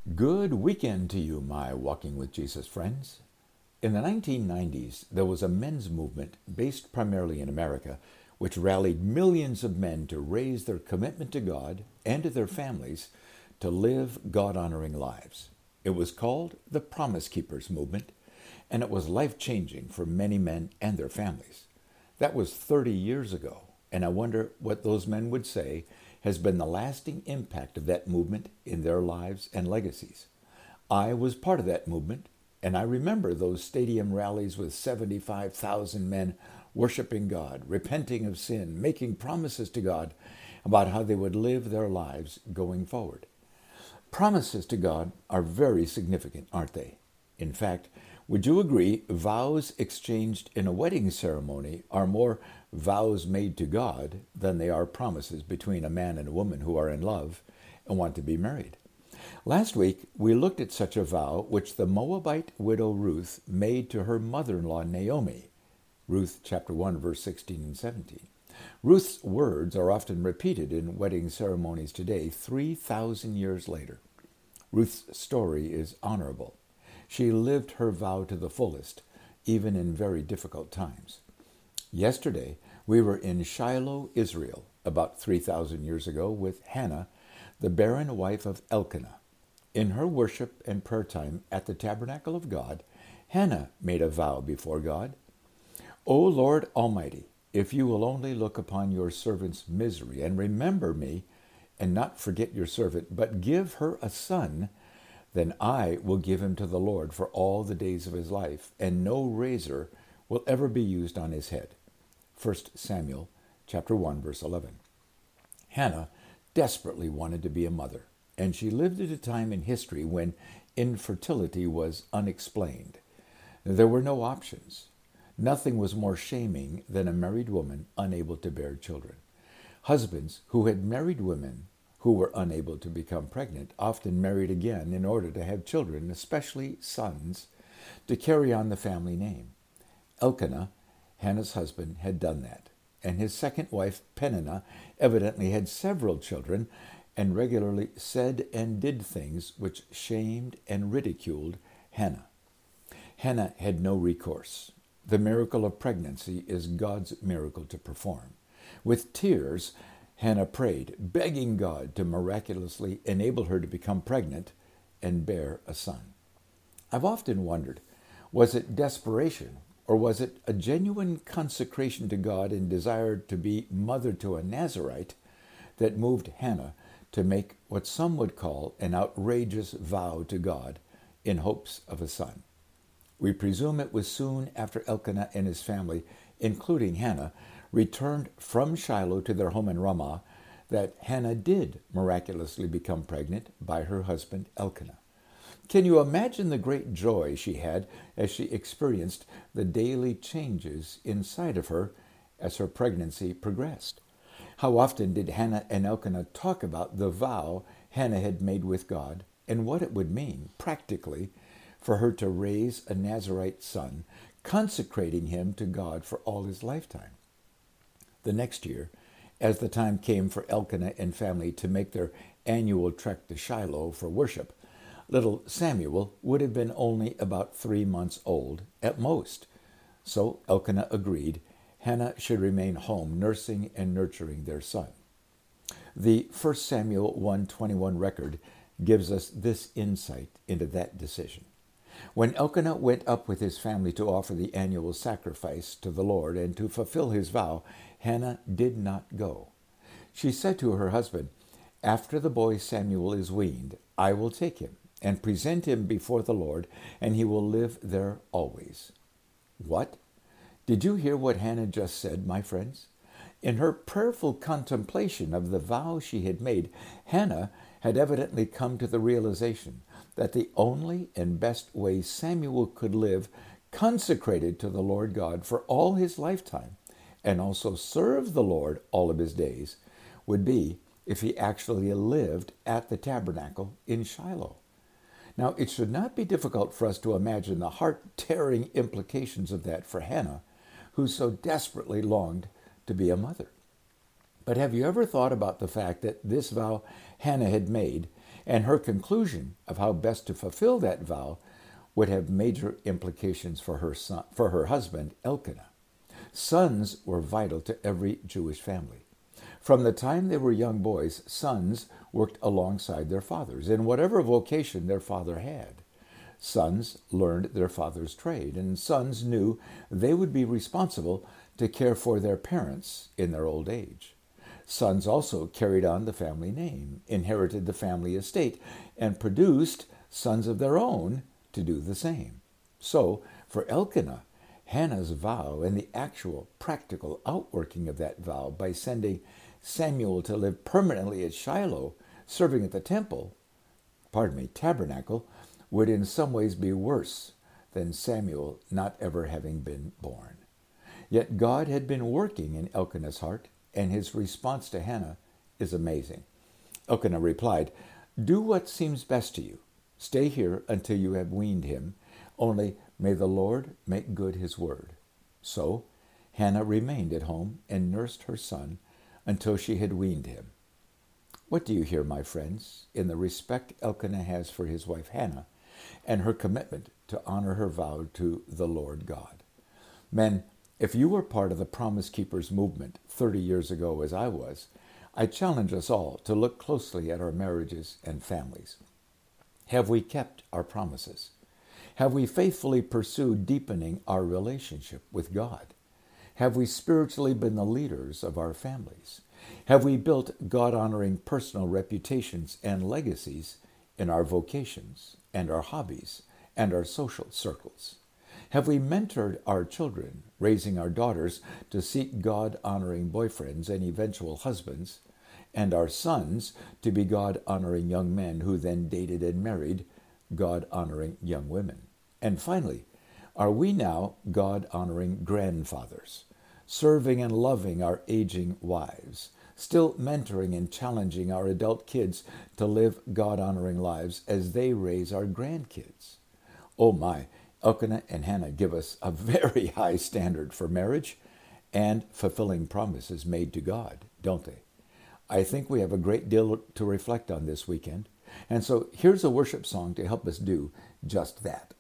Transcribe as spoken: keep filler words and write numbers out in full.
Good weekend to you, my Walking with Jesus friends. In the nineteen nineties, there was a men's movement based primarily in America, which rallied millions of men to raise their commitment to God and to their families to live God-honoring lives. It was called the Promise Keepers movement, and it was life-changing for many men and their families. That was thirty years ago, and I wonder what those men would say has been the lasting impact of that movement in their lives and legacies. I was part of that movement, and I remember those stadium rallies with seventy-five thousand men worshiping God, repenting of sin, making promises to God about how they would live their lives going forward. Promises to God are very significant, aren't they? In fact, would you agree vows exchanged in a wedding ceremony are more vows made to God than they are promises between a man and a woman who are in love and want to be married? Last week, we looked at such a vow which the Moabite widow Ruth made to her mother-in-law Naomi. Ruth chapter one, verse sixteen and seventeen. Ruth's words are often repeated in wedding ceremonies today, three thousand years later. Ruth's story is honorable. She lived her vow to the fullest, even in very difficult times. Yesterday, we were in Shiloh, Israel, about three thousand years ago, with Hannah, the barren wife of Elkanah. In her worship and prayer time at the tabernacle of God, Hannah made a vow before God. O Lord Almighty, if you will only look upon your servant's misery and remember me, and not forget your servant, but give her a son, then I will give him to the Lord for all the days of his life, and no razor will ever be used on his head. First Samuel chapter one, verse eleven. Hannah desperately wanted to be a mother, and she lived at a time in history when infertility was unexplained. There were no options. Nothing was more shaming than a married woman unable to bear children. Husbands who had married women who were unable to become pregnant often married again in order to have children, especially sons, to carry on the family name. Elkanah, Hannah's husband, had done that, and his second wife, Peninnah, evidently had several children and regularly said and did things which shamed and ridiculed Hannah. Hannah had no recourse. The miracle of pregnancy is God's miracle to perform. With tears, Hannah prayed, begging God to miraculously enable her to become pregnant and bear a son. I've often wondered, was it desperation or was it a genuine consecration to God and desire to be mother to a Nazarite that moved Hannah to make what some would call an outrageous vow to God in hopes of a son? We presume it was soon after Elkanah and his family, including Hannah, returned from Shiloh to their home in Ramah that Hannah did miraculously become pregnant by her husband Elkanah. Can you imagine the great joy she had as she experienced the daily changes inside of her as her pregnancy progressed? How often did Hannah and Elkanah talk about the vow Hannah had made with God and what it would mean practically for her to raise a Nazarite son, consecrating him to God for all his lifetime? The next year, as the time came for Elkanah and family to make their annual trek to Shiloh for worship, little Samuel would have been only about three months old at most. So Elkanah agreed Hannah should remain home nursing and nurturing their son. The First Samuel one twenty-one record gives us this insight into that decision. When Elkanah went up with his family to offer the annual sacrifice to the Lord and to fulfill his vow, Hannah did not go. She said to her husband, "After the boy Samuel is weaned, I will take him and present him before the Lord, and he will live there always." What? Did you hear what Hannah just said, my friends? In her prayerful contemplation of the vow she had made, Hannah had evidently come to the realization that the only and best way Samuel could live consecrated to the Lord God for all his lifetime and also serve the Lord all of his days would be if he actually lived at the tabernacle in Shiloh. Now, it should not be difficult for us to imagine the heart-tearing implications of that for Hannah, who so desperately longed to be a mother. But have you ever thought about the fact that this vow Hannah had made And her conclusion of how best to fulfill that vow would have major implications for her son, for her husband, Elkanah. Sons were vital to every Jewish family. From the time they were young boys, sons worked alongside their fathers in whatever vocation their father had. Sons learned their father's trade, and sons knew they would be responsible to care for their parents in their old age. Sons also carried on the family name, inherited the family estate, and produced sons of their own to do the same. So, for Elkanah, Hannah's vow and the actual practical outworking of that vow by sending Samuel to live permanently at Shiloh, serving at the temple, pardon me, tabernacle, would in some ways be worse than Samuel not ever having been born. Yet God had been working in Elkanah's heart, and his response to Hannah is amazing. Elkanah replied, "Do what seems best to you. Stay here until you have weaned him. Only may the Lord make good his word." So Hannah remained at home and nursed her son until she had weaned him. What do you hear, my friends, in the respect Elkanah has for his wife Hannah and her commitment to honor her vow to the Lord God? Men, if you were part of the Promise Keepers movement thirty years ago as I was, I challenge us all to look closely at our marriages and families. Have we kept our promises? Have we faithfully pursued deepening our relationship with God? Have we spiritually been the leaders of our families? Have we built God-honoring personal reputations and legacies in our vocations and our hobbies and our social circles? Have we mentored our children, raising our daughters to seek God-honoring boyfriends and eventual husbands, and our sons to be God-honoring young men who then dated and married God-honoring young women? And finally, are we now God-honoring grandfathers, serving and loving our aging wives, still mentoring and challenging our adult kids to live God-honoring lives as they raise our grandkids? Oh my, Elkanah and Hannah give us a very high standard for marriage and fulfilling promises made to God, don't they? I think we have a great deal to reflect on this weekend. And so here's a worship song to help us do just that.